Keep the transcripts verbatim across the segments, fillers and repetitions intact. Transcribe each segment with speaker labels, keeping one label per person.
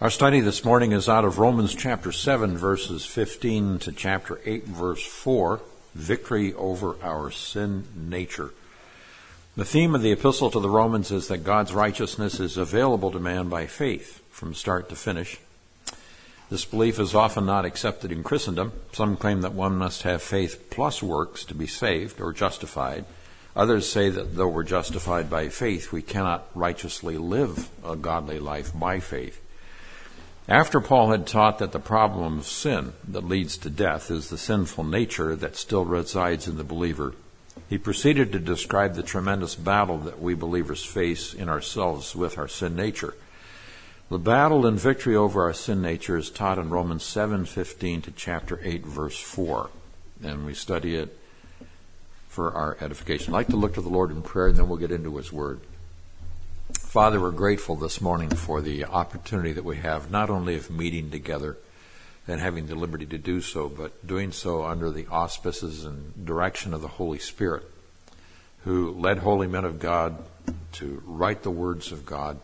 Speaker 1: Our study this morning is out of Romans chapter seven, verses fifteen to chapter eight, verse four, victory over our sin nature. The theme of the epistle to the Romans is that God's righteousness is available to man by faith from start to finish. This belief is often not accepted in Christendom. Some claim that one must have faith plus works to be saved or justified. Others say that though we're justified by faith, we cannot righteously live a godly life by faith. After Paul had taught that the problem of sin that leads to death is the sinful nature that still resides in the believer, he proceeded to describe the tremendous battle that we believers face in ourselves with our sin nature. The battle and victory over our sin nature is taught in Romans seven fifteen to chapter eight, verse four, and we study it for our edification. I'd like to look to the Lord in prayer, and then we'll get into His Word. Father, we're grateful this morning for the opportunity that we have, not only of meeting together and having the liberty to do so, but doing so under the auspices and direction of the Holy Spirit, who led holy men of God to write the words of God,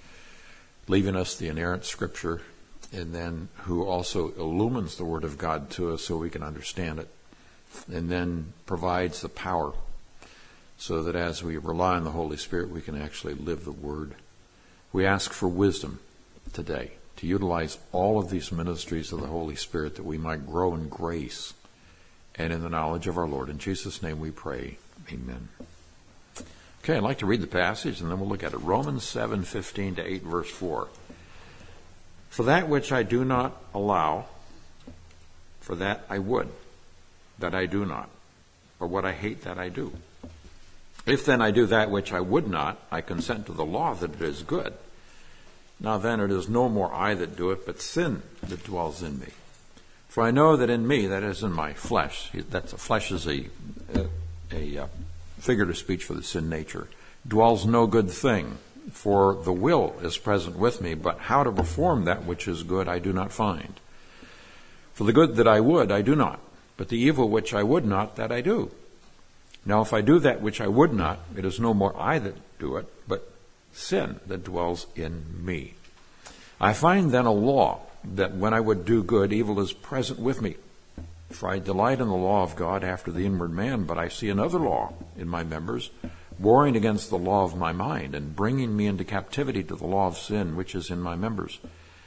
Speaker 1: leaving us the inerrant Scripture, and then who also illumines the Word of God to us so we can understand it, and then provides the power so that as we rely on the Holy Spirit, we can actually live the Word. We ask for wisdom today to utilize all of these ministries of the Holy Spirit that we might grow in grace and in the knowledge of our Lord. In Jesus' name we pray. Amen. Okay, I'd like to read the passage and then we'll look at it. Romans seven fifteen to eight, verse four. For that which I do not allow, for that I would, that I do not, or what I hate that I do. If then I do that which I would not, I consent to the law that it is good. Now then it is no more I that do it, but sin that dwells in me. For I know that in me, that is in my flesh, that's the flesh is a, a, a, a figurative speech for the sin nature, dwells no good thing. For the will is present with me, but how to perform that which is good I do not find. For the good that I would, I do not, but the evil which I would not, that I do. Now if I do that which I would not, it is no more I that do it, but sin that dwells in me. I find then a law, that when I would do good, evil is present with me. For I delight in the law of God after the inward man, but I see another law in my members, warring against the law of my mind, and bringing me into captivity to the law of sin which is in my members.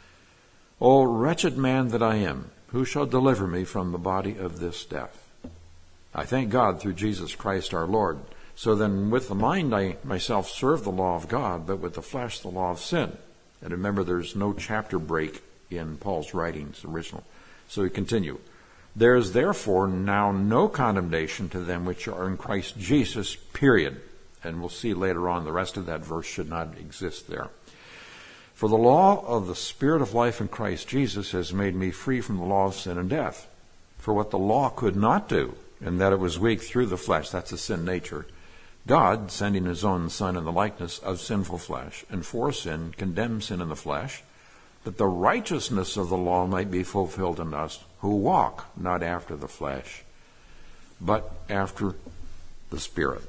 Speaker 1: O wretched man that I am, who shall deliver me from the body of this death? I thank God through Jesus Christ our Lord. So then with the mind I myself serve the law of God, but with the flesh the law of sin. And remember, there's no chapter break in Paul's writings, original. So we continue. There is therefore now no condemnation to them which are in Christ Jesus, period. And we'll see later on the rest of that verse should not exist there. For the law of the Spirit of life in Christ Jesus has made me free from the law of sin and death. For what the law could not do, and that it was weak through the flesh, that's the sin nature, God, sending His own Son in the likeness of sinful flesh, and for sin, condemned sin in the flesh, that the righteousness of the law might be fulfilled in us, who walk not after the flesh, but after the Spirit.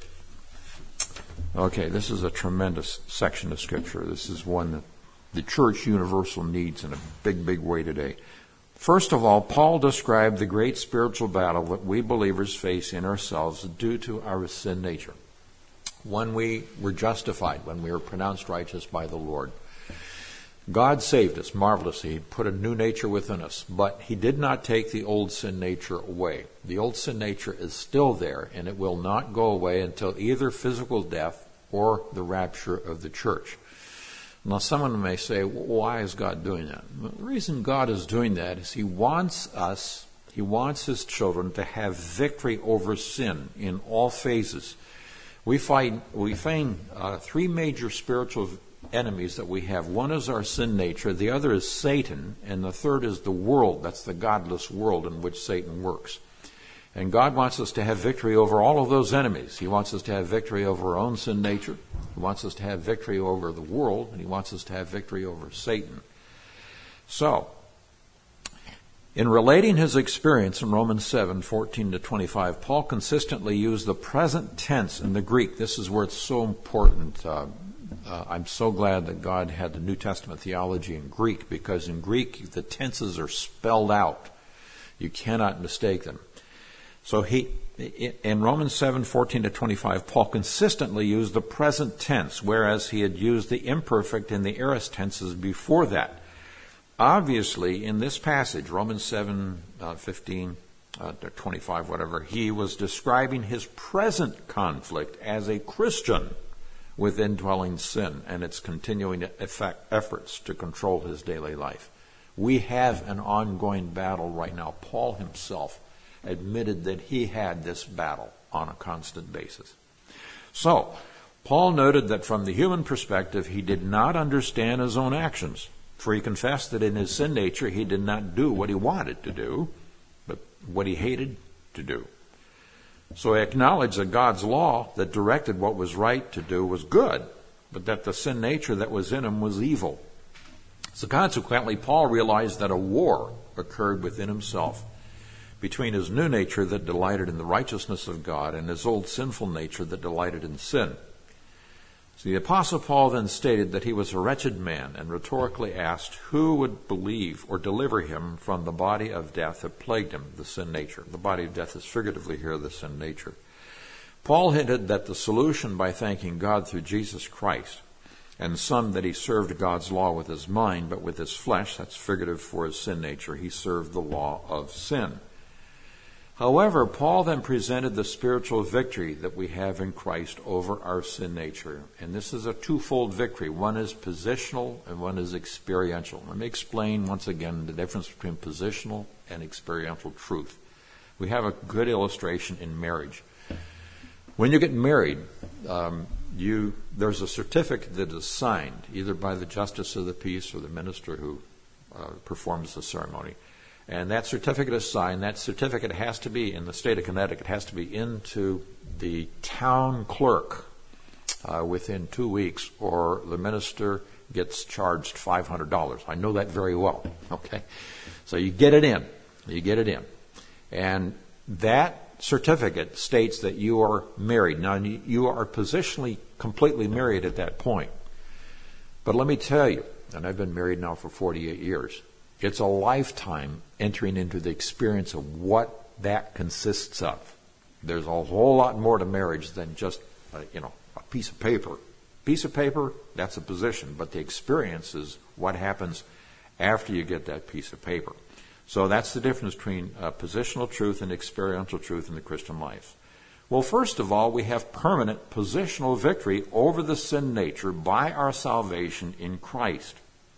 Speaker 1: Okay, this is a tremendous section of Scripture. This is one that the church universal needs in a big, big way today. First of all, Paul described the great spiritual battle that we believers face in ourselves due to our sin nature. When we were justified, when we were pronounced righteous by the Lord, God saved us marvelously. He put a new nature within us, but He did not take the old sin nature away. The old sin nature is still there, and it will not go away until either physical death or the rapture of the church. Now, someone may say, why is God doing that? The reason God is doing that is He wants us, He wants His children to have victory over sin in all phases. We find, we find uh, three major spiritual enemies that we have. One is our sin nature, the other is Satan, and the third is the world. That's the godless world in which Satan works. And God wants us to have victory over all of those enemies. He wants us to have victory over our own sin nature. He wants us to have victory over the world, and He wants us to have victory over Satan. So, in relating his experience in Romans seven fourteen to twenty-five, Paul consistently used the present tense in the Greek. This is where it's so important. Uh, Uh, I'm so glad that God had the New Testament theology in Greek, because in Greek the tenses are spelled out. You cannot mistake them. So he, in Romans seven, fourteen to twenty-five, Paul consistently used the present tense, whereas he had used the imperfect and the aorist tenses before that. Obviously, in this passage, Romans seven, uh, fifteen, uh, twenty-five, whatever, he was describing his present conflict as a Christian with indwelling sin and its continuing effect, efforts to control his daily life. We have an ongoing battle right now. Paul himself admitted that he had this battle on a constant basis. So, Paul noted that from the human perspective, he did not understand his own actions, for he confessed that in his sin nature he did not do what he wanted to do, but what he hated to do. So he acknowledged that God's law that directed what was right to do was good, but that the sin nature that was in him was evil. So consequently, Paul realized that a war occurred within himself between his new nature that delighted in the righteousness of God and his old sinful nature that delighted in sin. So the Apostle Paul then stated that he was a wretched man and rhetorically asked who would believe or deliver him from the body of death that plagued him, the sin nature. The body of death is figuratively here the sin nature. Paul hinted that the solution by thanking God through Jesus Christ, and some that he served God's law with his mind, but with his flesh, that's figurative for his sin nature, he served the law of sin. However, Paul then presented the spiritual victory that we have in Christ over our sin nature. And this is a twofold victory. One is positional and one is experiential. Let me explain once again the difference between positional and experiential truth. We have a good illustration in marriage. When you get married, um, you there's a certificate that is signed either by the justice of the peace or the minister who uh, performs the ceremony. And that certificate is signed. That certificate has to be, in the state of Connecticut, has to be into the town clerk uh, within two weeks, or the minister gets charged five hundred dollars. I know that very well. Okay, so you get it in. You get it in. And that certificate states that you are married. Now, you are positionally completely married at that point. But let me tell you, and I've been married now for forty-eight years, it's a lifetime entering into the experience of what that consists of. There's a whole lot more to marriage than just, uh, you know, a piece of paper. Piece of paper, that's a position, but the experience is what happens after you get that piece of paper. So that's the difference between uh, positional truth and experiential truth in the Christian life. Well, first of all, we have permanent positional victory over the sin nature by our salvation in Christ.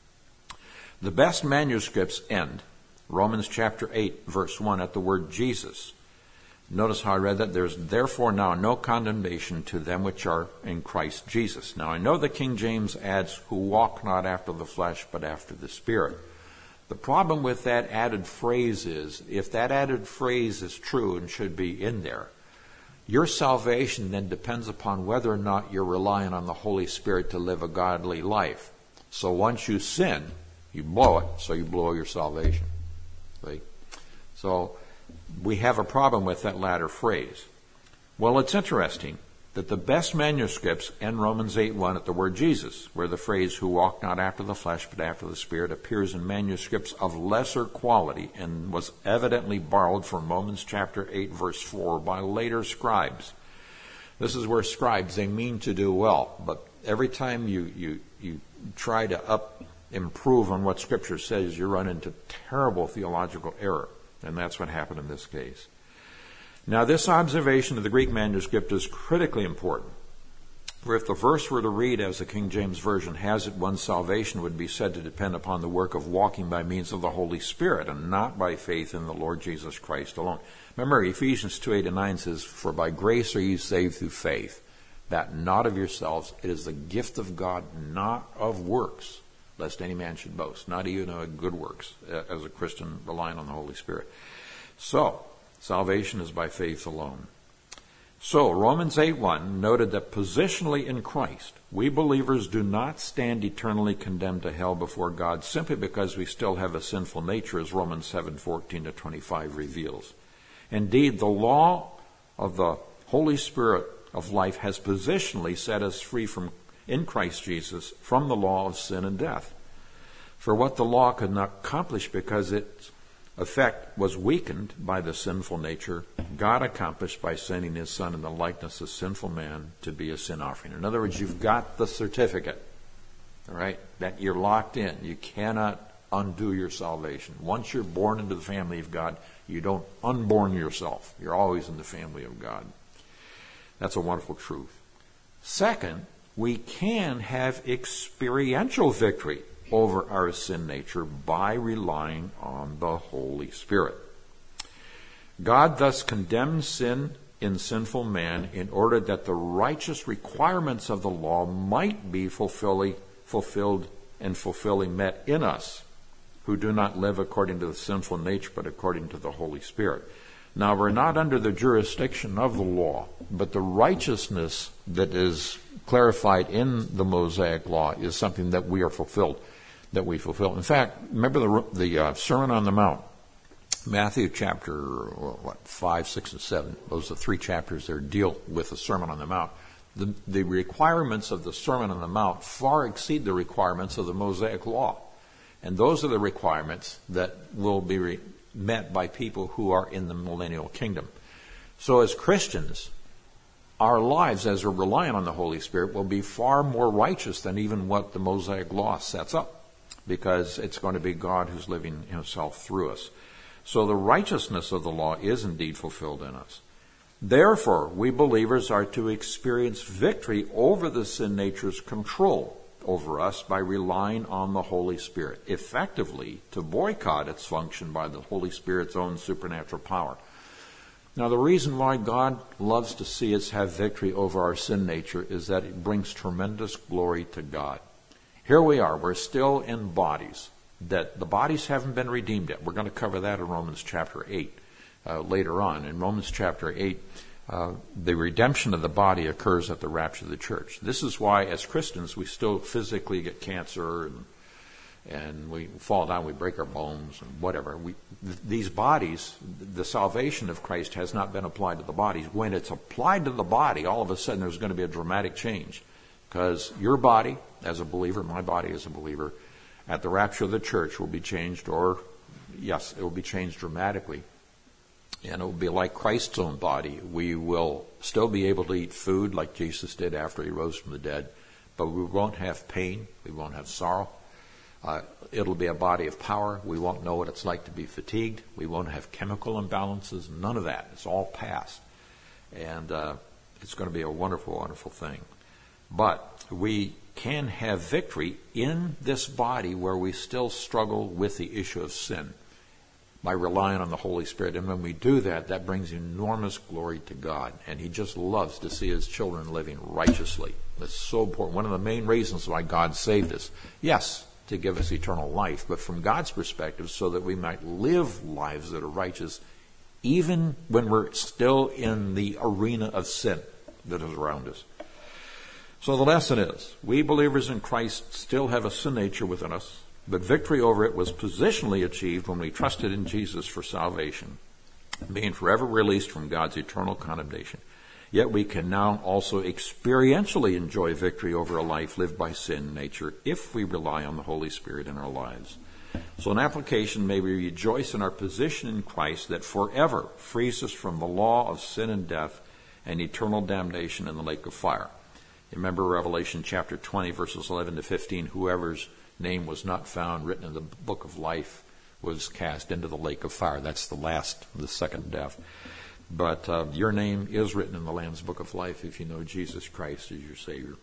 Speaker 1: The best manuscripts end, Romans chapter eight, verse one, at the word Jesus. Notice how I read that. There's therefore now no condemnation to them which are in Christ Jesus. Now I know the King James adds, who walk not after the flesh, but after the Spirit. The problem with that added phrase is, if that added phrase is true and should be in there, your salvation then depends upon whether or not you're relying on the Holy Spirit to live a godly life. So once you sin, you blow it, so you blow your salvation. See? So we have a problem with that latter phrase. Well, it's interesting that the best manuscripts end Romans eight one at the word Jesus, where the phrase, who walk not after the flesh but after the Spirit, appears in manuscripts of lesser quality and was evidently borrowed from Romans chapter eight, verse four by later scribes. This is where scribes, they mean to do well, but every time you, you, you try to up improve on what Scripture says, you run into terrible theological error. And that's what happened in this case. Now, this observation of the Greek manuscript is critically important. For if the verse were to read as the King James Version has it, one's salvation would be said to depend upon the work of walking by means of the Holy Spirit and not by faith in the Lord Jesus Christ alone. Remember, Ephesians two, eight and nine says, for by grace are you saved through faith, that not of yourselves, it is the gift of God, not of works, lest any man should boast, not even of good works, as a Christian relying on the Holy Spirit. So, salvation is by faith alone. So, Romans eight one noted that positionally in Christ, we believers do not stand eternally condemned to hell before God simply because we still have a sinful nature, as Romans seven fourteen to twenty-five reveals. Indeed, the law of the Holy Spirit of life has positionally set us free from in Christ Jesus from the law of sin and death. For what the law could not accomplish because its effect was weakened by the sinful nature, God accomplished by sending his Son in the likeness of sinful man to be a sin offering. In other words, you've got the certificate, all right, that you're locked in. You cannot undo your salvation. Once you're born into the family of God, you don't unborn yourself. You're always in the family of God. That's a wonderful truth. Second, we can have experiential victory over our sin nature by relying on the Holy Spirit. God thus condemns sin in sinful man in order that the righteous requirements of the law might be fulfilling, fulfilled and fulfilly met in us, who do not live according to the sinful nature, but according to the Holy Spirit. Now, we're not under the jurisdiction of the law, but the righteousness that is clarified in the Mosaic law is something that we are fulfilled, that we fulfill. In fact, remember the, the uh, Sermon on the Mount, Matthew chapter, what, five, six, and seven. Those are the three chapters that deal with the Sermon on the Mount. The, the requirements of the Sermon on the Mount far exceed the requirements of the Mosaic law. And those are the requirements that will be re- met by people who are in the millennial kingdom. So as Christians, our lives, as we're relying on the Holy Spirit, will be far more righteous than even what the Mosaic law sets up, because it's going to be God who's living himself through us. So the righteousness of the law is indeed fulfilled in us. Therefore, we believers are to experience victory over the sin nature's control over us by relying on the Holy Spirit, effectively to boycott its function by the Holy Spirit's own supernatural power. Now, the reason why God loves to see us have victory over our sin nature is that it brings tremendous glory to God. Here we are, we're still in bodies, that the bodies haven't been redeemed yet. We're going to cover that in Romans chapter eight uh, later on. In Romans chapter eight, Uh, the redemption of the body occurs at the rapture of the church. This is why, as Christians, we still physically get cancer and, and we fall down, we break our bones and whatever. We, th- these bodies, the salvation of Christ has not been applied to the bodies. When it's applied to the body, all of a sudden there's going to be a dramatic change, because your body as a believer, my body as a believer, at the rapture of the church will be changed, or yes, it will be changed dramatically. And it will be like Christ's own body. We will still be able to eat food like Jesus did after he rose from the dead, but we won't have pain. We won't have sorrow. Uh, it'll be a body of power. We won't know what it's like to be fatigued. We won't have chemical imbalances. None of that. It's all past. And uh, it's going to be a wonderful, wonderful thing. But we can have victory in this body where we still struggle with the issue of sin, by relying on the Holy Spirit. And when we do that, that brings enormous glory to God. And he just loves to see his children living righteously. That's so important. One of the main reasons why God saved us, yes, to give us eternal life, but from God's perspective, so that we might live lives that are righteous, even when we're still in the arena of sin that is around us. So the lesson is, we believers in Christ still have a sin nature within us, but victory over it was positionally achieved when we trusted in Jesus for salvation, being forever released from God's eternal condemnation. Yet we can now also experientially enjoy victory over a life lived by sin nature if we rely on the Holy Spirit in our lives. So in application, may we rejoice in our position in Christ that forever frees us from the law of sin and death and eternal damnation in the lake of fire. Remember Revelation chapter twenty, verses eleven to fifteen, whoever's name was not found written in the book of life was cast into the lake of fire. That's the last, the second death. But uh, your name is written in the Lamb's book of life if you know Jesus Christ as your Savior.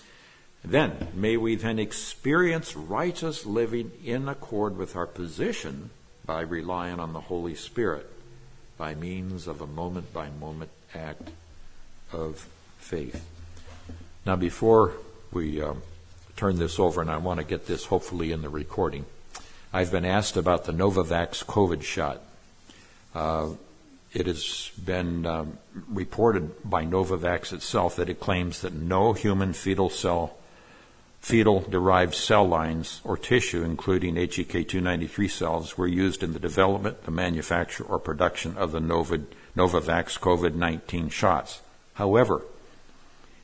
Speaker 1: Then, may we then experience righteous living in accord with our position by relying on the Holy Spirit by means of a moment-by-moment act of faith. Now, before we Um, turn this over, and I want to get this hopefully in the recording. I've been asked about the Novavax COVID shot. Uh, it has been um, reported by Novavax itself that it claims that no human fetal cell, fetal-derived cell lines or tissue, including H E K two ninety-three cells, were used in the development, the manufacture, or production of the Nova, Novavax COVID nineteen shots. However,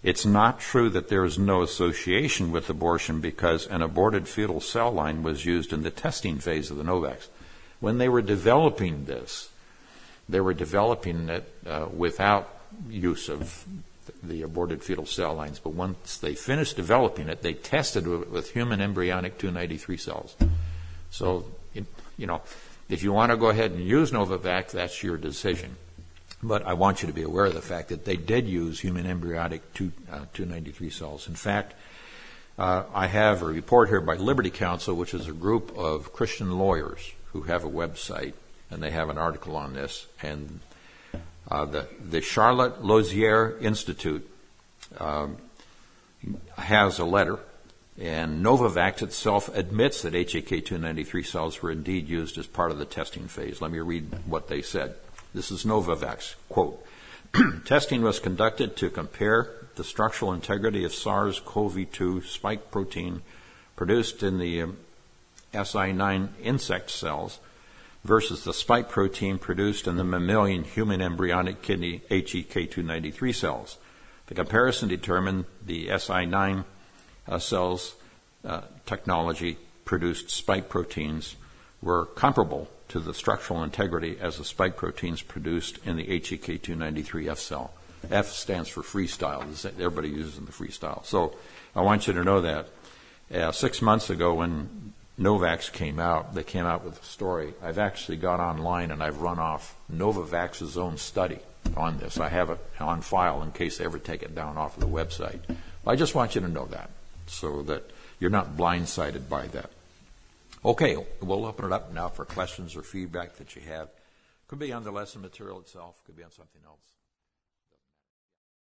Speaker 1: It's not true that there is no association with abortion because an aborted fetal cell line was used in the testing phase of the Novavax. When they were developing this, they were developing it uh, without use of the aborted fetal cell lines. But once they finished developing it, they tested it with human embryonic two ninety-three cells. So, you know, if you want to go ahead and use Novavax, that's your decision. But I want you to be aware of the fact that they did use human embryonic two, uh, two ninety-three cells. In fact, uh, I have a report here by Liberty Counsel, which is a group of Christian lawyers who have a website, and they have an article on this. And uh, the, the Charlotte Lozier Institute um, has a letter, and Novavax itself admits that H A K two ninety-three cells were indeed used as part of the testing phase. Let me read what they said. This is Novavax, quote, testing was conducted to compare the structural integrity of SARS-C o V two spike protein produced in the um, S I nine insect cells versus the spike protein produced in the mammalian human embryonic kidney H E K two ninety-three cells. The comparison determined the S I nine uh, cells uh, technology produced spike proteins were comparable to the structural integrity as the spike proteins produced in the H E K two ninety-three F cell. F stands for freestyle. Everybody uses the freestyle. So I want you to know that. Uh, six months ago when Novavax came out, they came out with a story. I've actually gone online and I've run off Novavax's own study on this. I have it on file in case they ever take it down off of the website. I just want you to know that so that you're not blindsided by that. Okay, we'll open it up now for questions or feedback that you have. Could be on the lesson material itself, could be on something else.